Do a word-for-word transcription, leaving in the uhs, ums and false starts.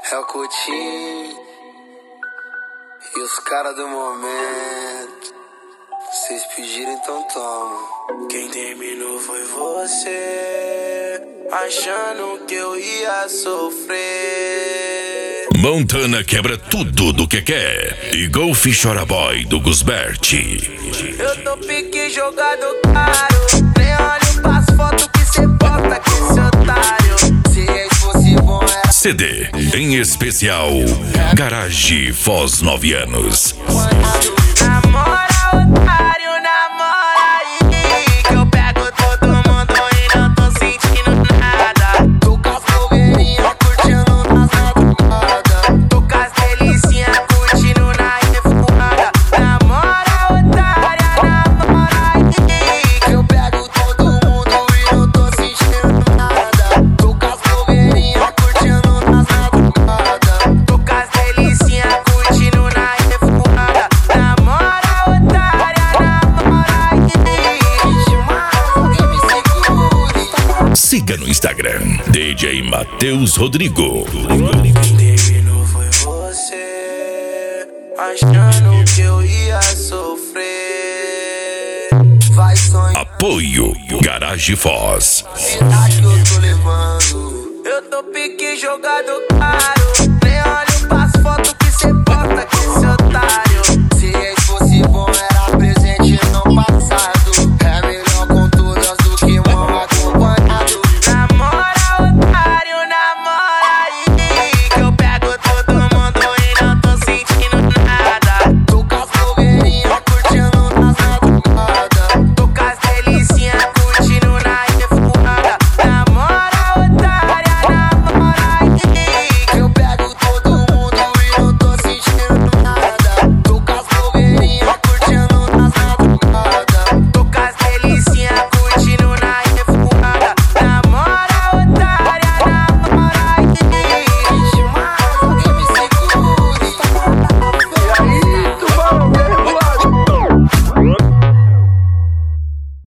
É o Coutinho e os caras do momento. Vocês pediram, então toma. Quem terminou foi você, achando que eu ia sofrer. Montana quebra tudo do que quer. E Golf Chora Boy do Gusbert. Eu tô pique jogado caro. Nem olho pras fotos que cê posta com esse otário. Se ex fosse bom era C D, em especial Garage Foz nove anos. namora, otário, namora aí, que eu pego todo mundo e não tô sentindo nada. Tô com as blogueirinhas curtindo nas madrugadas. Tô com as delicinhas curtindo na revoada. Namora, otária, namora aí, que eu pego todo mundo e não tô sentindo nada. Tô com as blogueirinhas curtindo nas madrugadas. Tô com as delicinhas curtindo na revoada. Namora, otária, namora aí, demais, alguém me segure. Siga no Instagram D J Matheus Rodrigo. Quem terminou foi você, achando que eu ia sofrer. Vai sonhar, Apoio Garage Foz. cidade que eu tô levando. Eu tô pique jogado caro.